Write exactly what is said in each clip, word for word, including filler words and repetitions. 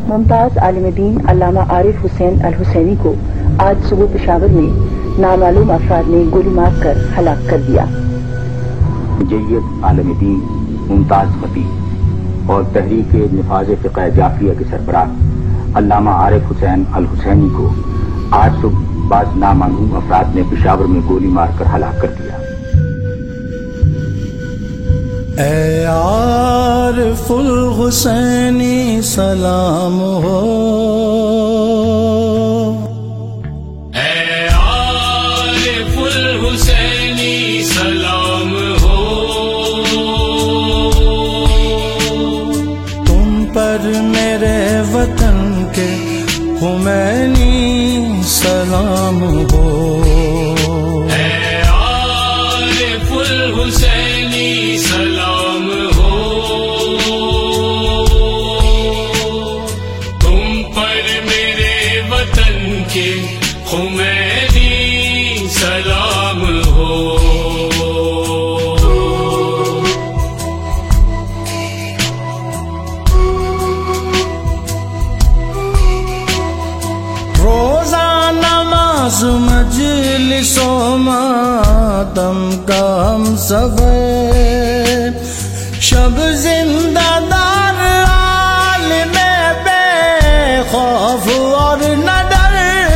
ممتاز عالم دین علامہ عارف حسین الحسینی کو آج صبح پشاور میں نامعلوم افراد نے گولی مار کر ہلاک کر دیا۔ جید عالم دین ممتاز خطیب اور تحریک نفاذ فقہ جعفریہ کے سربراہ علامہ عارف حسین الحسینی کو آج صبح بعض نامعلوم افراد نے پشاور میں گولی مار کر ہلاک کر دیا۔ اے عارف الحسینی سلام ہو، اے عارف الحسینی سلام ہو، تم پر میرے وطن کے خمینی سلام ہو، اے عارف الحسینی سلام ہو، تم پر میرے وطن کے خمینی سلام ہو۔ مجلس و ماتم کا ہم سفر، شب زندہ دار عالم بے خوف اور نہ ڈر،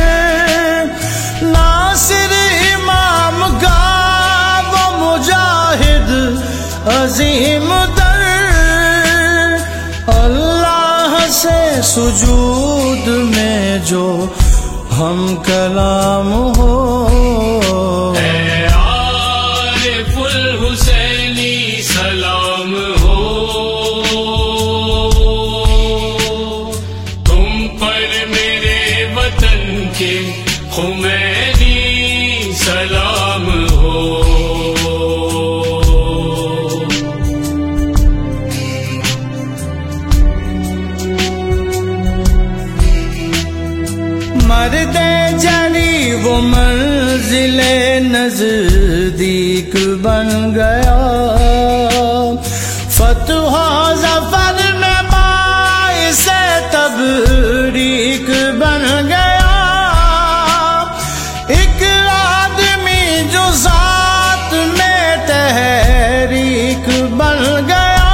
ناصر امام کا وہ مجاہد عظیم تر، اللہ سے سجود میں جو ہم کلام ہو، اے عارف الحسینی سلام ہو، تم پر میرے وطن کے خمینی سلام ہو۔ مرد جری وہ منزل نزدیک بن گیا، فتح و ظفر میں باعث تبریک بن گیا، ایک آدمی جو ذات میں تحریک بن گیا،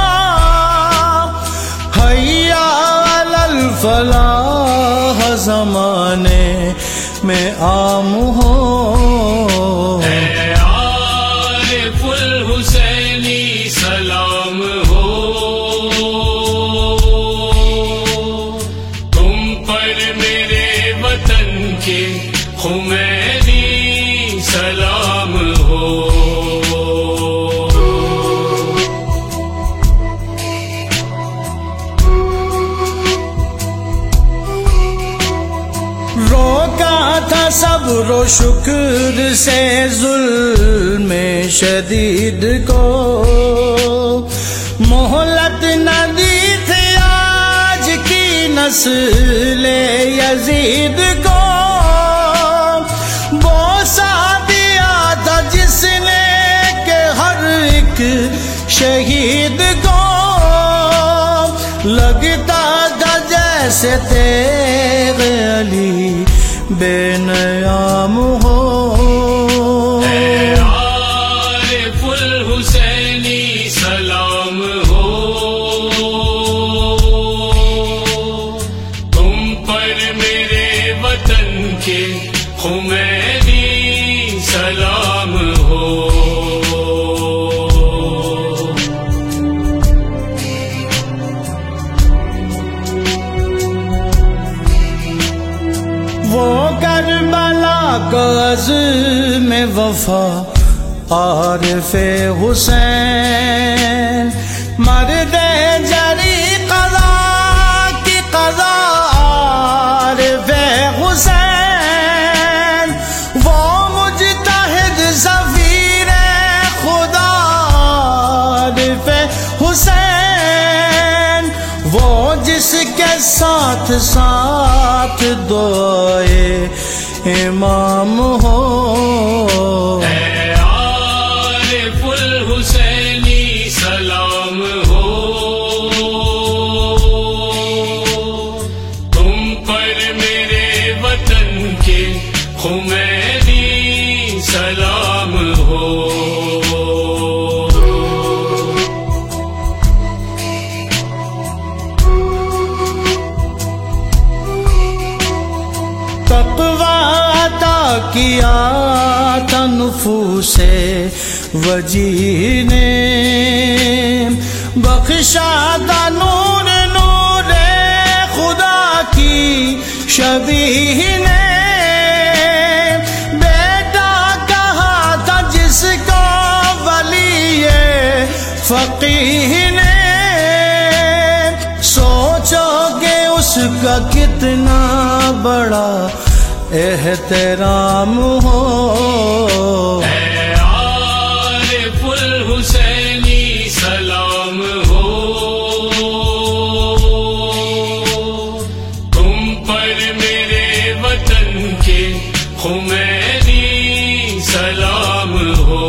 حیا علی الفلاح زمانے میں عام ہو، اے عارف الحسینی سلام ہو، تم پر میرے وطن کے خمینی سلام ہو۔ روکا تھا صبر و شکر سے ظلم شدید کو، مہلت نہ دی تھی آج کی نسل یزید کو، بوسہ دیا تھا جس نے کہ ہر ایک شہید کو، لگتا تھا جیسے تیغ علی بے نیام ہو، اے عارف الحسینی سلام ہو، تم پر میرے وطن کے خمینی سلام ہو۔ وہ کربلا کا عزم وفا عارف حسین، مرد جری قضا کی قضا عارف حسین، وہ مجتہد سفیر خدا عارف حسین، وہ جس کے ساتھ ساتھ دعائے امام ہو، اے عارف الحسینی سلام ہو، خمینی سلام ہو تقویٰ عطا کیا تھا نفوس وجیح نے بخشا تھا نور نور خدا کی شبیہ نے بیٹا کہا تھا جس کو ولی فقیہ نے سوچو کہ اس کا کتنا بڑا احترام ہو اے عارف الحسینی سلام ہو تم پر میرے وطن کے خمینی سلام ہو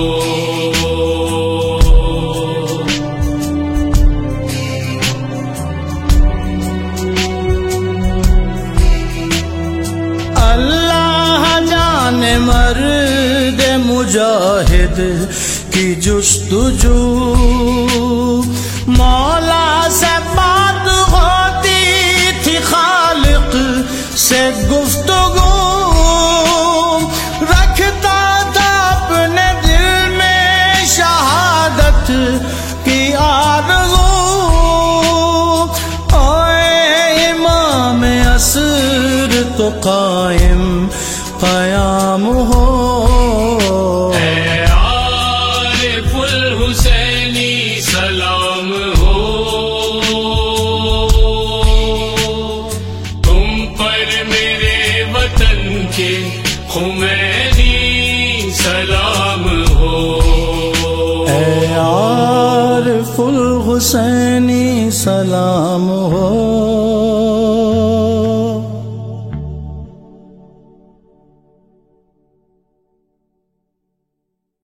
مرد مجاہد کی جستجو مولا سے بات ہوتی تھی خالق سے گفتگو رکھتا تھا اپنے دل میں شہادت کی آرزو اے امام عصر تو قائم قیام ہو اے عارف الحسینی سلام ہو تم پر میرے وطن کے خمینی سلام ہو اے عارف الحسینی سلام ہو